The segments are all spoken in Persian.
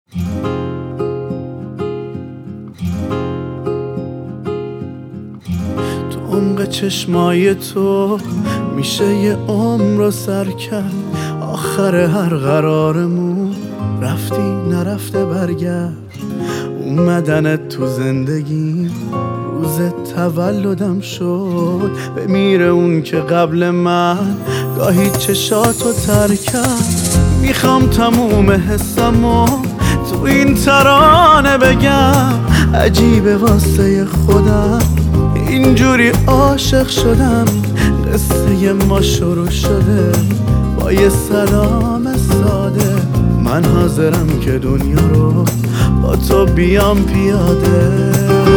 تو عمق چشمای تو میشه یه عمر رو سر کرد. آخر هر قرارمون رفتی نرفته برگرد. اومدنت تو زندگی روز تولدم شد. بمیره اون که قبل من گاهی چشاتو تر کرد. میخوام تموم حسمو تو این ترانه بگم. عجیبه واسه خودم اینجوری عاشق شدم. قصه ما شروع شده با یه سلام ساده. من حاضرم که دنیا رو با تو بیام پیاده.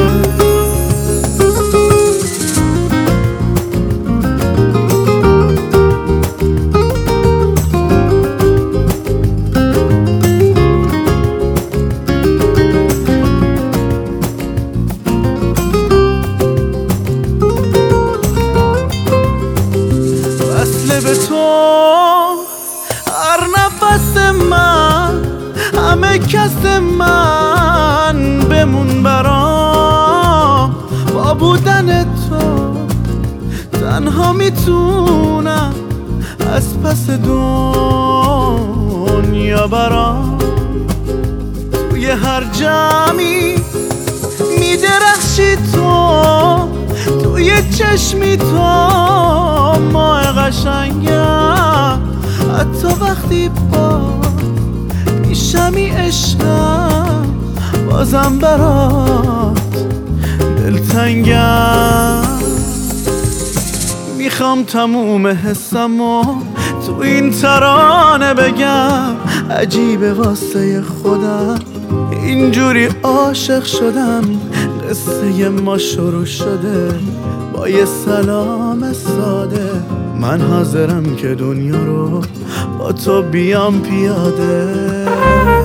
به تو هر نفس من همه کس من بمون برام. با بودن تو تنها میتونم از پس دنیا برام. توی هر جمعی میدرخشی تو، توی چشمی تو ماه قشنگم. حتی وقتی با پیشمی عشقم بازم برات دلتنگم. میخوام تموم حسمو تو این ترانه بگم. عجیبه واسه خودم اینجوری عاشق شدم. قصه ما شروع شده با یه سلام ساده. من حاضرم که دنیا رو با تو بیام پیاده.